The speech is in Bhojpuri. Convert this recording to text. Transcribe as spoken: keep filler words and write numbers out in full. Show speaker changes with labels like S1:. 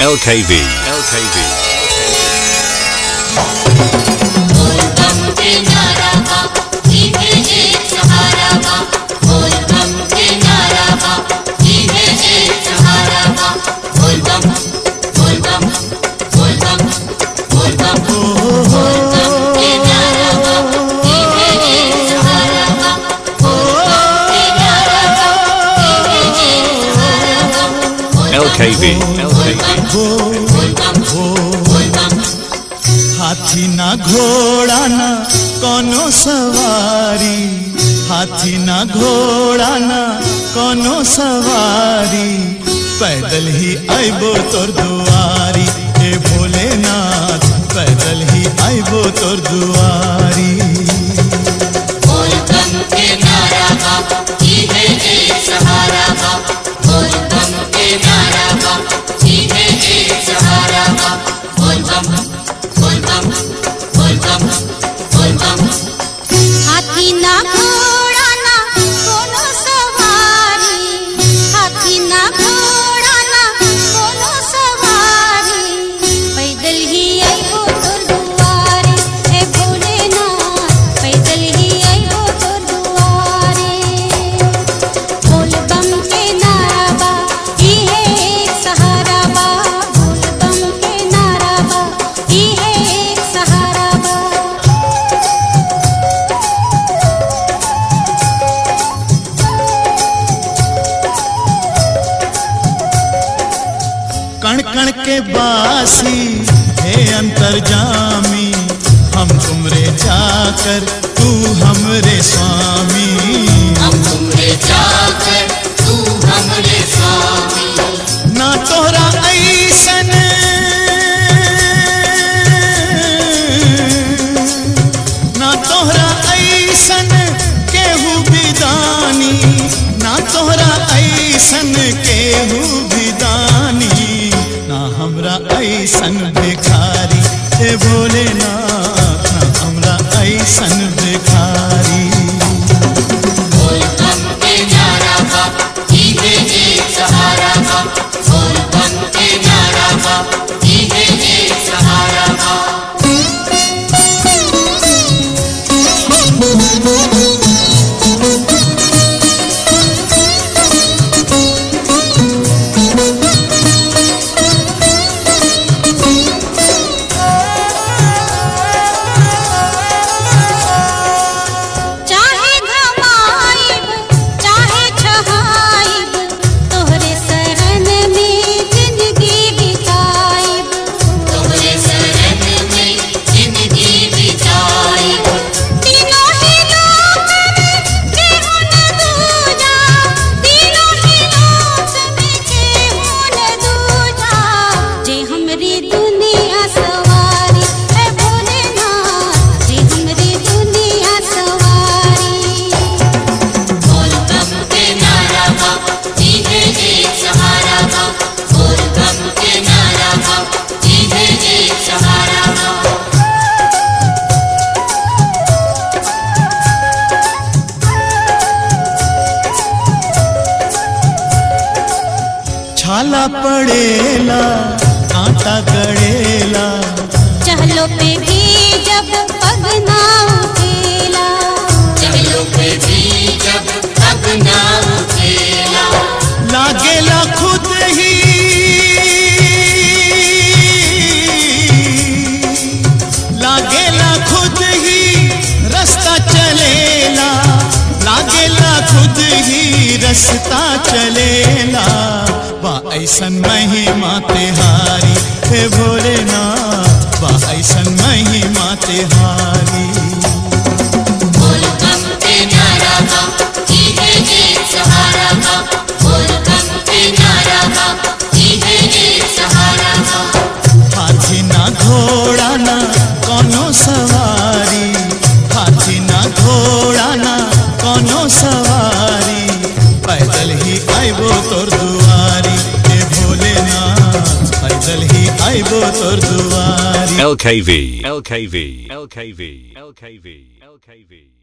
S1: L K V, L K V.
S2: बोल बम के नारा बा, जीवे एक सहारा बा। बोल बम के नारा बा, जीवे एक सहारा बा। बोल बम, बोल बम, बोल बम, बोल बम, बोल बम के नारा बा, जीवे एक सहारा बा। बोल बम के नारा बा, जीवे एक सहारा बा।
S1: L K V, L K V.
S2: बोल बम, बोल बम।
S3: हाथी ना घोड़ा ना कोनो सवारी, हाथी ना घोड़ा ना कोनो सवारी, पैदल ही आइबो तोर दुआरी। हे भोलेनाथ पैदल ही आइबो तोर दुआरी।
S2: बोल बम के नारा बा, जीवे एक सहारा बा। बोल बम के नारा बा, जीवे एक सहारा बा। बोल बम, बोल बम, बोल बम, बोल बम।
S4: हाथी ना घोड़ा ना कोनो सवारी, हाथी ना घोड़ा ना कोनो सवारी, पैदल ही आइबो तोर दुआरी। हे भोलेनाथ पैदल ही आइबो तोर दुआरी। बोल बम के नारा बा, इहे एक सहारा बा। बोल बम के नारा बा, इहे एक सहारा बा।
S3: कण कण के बासी हे अंतर्जामी, हम तुमरे जाकर तू हमरे स्वामी।
S2: हम तुमरे जाकर तू हमरे स्वामी।
S3: ना तोहरा ऐसन ना तोहरा ऐसन केहू बिदानी, ना तोहरा ऐसन केहू बिदानी, ना हमरा ऐसन भिखारी। हे भोलेनाथ ना हमरा ऐसन भिखारी।
S2: बोल बम के नारा बा, जीवे एक सहारा बा। बोल बम के नारा बा, जीवे एक सहारा बा।
S4: चाहे घमाइब चाहे छहाइब, तोहरे शरण में जिंदगी बिताइब।
S2: तोहरे शरण में जिंदगी बिताइब।
S4: तीनों ही लोक में केहू न दूजा, तीनों ही लोक में केहू न दूजा, जे हमरी दुनिया सवारी। हे भोलेनाथ जे हमरी दुनिया सवारी।
S2: बोल बम के नारा बा, जीवे एक सहारा बा। बोल बम के नारा बा, जीवे एक सहारा बा।
S3: छाला पड़ेला कांटा गड़ेला,
S4: चहलो पे भी जब पग ना उठेला,
S2: चहलो पे भी जब पग ना उठेला।
S3: लागेला खुद ही लागेला खुद ही रास्ता चलेला, लागेला खुद ही रास्ता चलेला। बा ऐसन महिमा तेहारी। हे भोलेनाथ बा ऐसन महिमा तेहारी।
S2: बोल बम के नारा बा, जीवे एक सहारा बा। बोल बम के नारा बा, जीवे एक सहारा बा।
S3: हाथी ना घोड़ा ना कोनो सवारी, हाथी ना घोड़ा ना कोनो सवारी, पैदल ही आइबो तोर दुआरी। हे भोलेनाथ पैदल ही आइबो तोर दुआरी।
S1: L K V, L K V, L K V, L K V, L K V.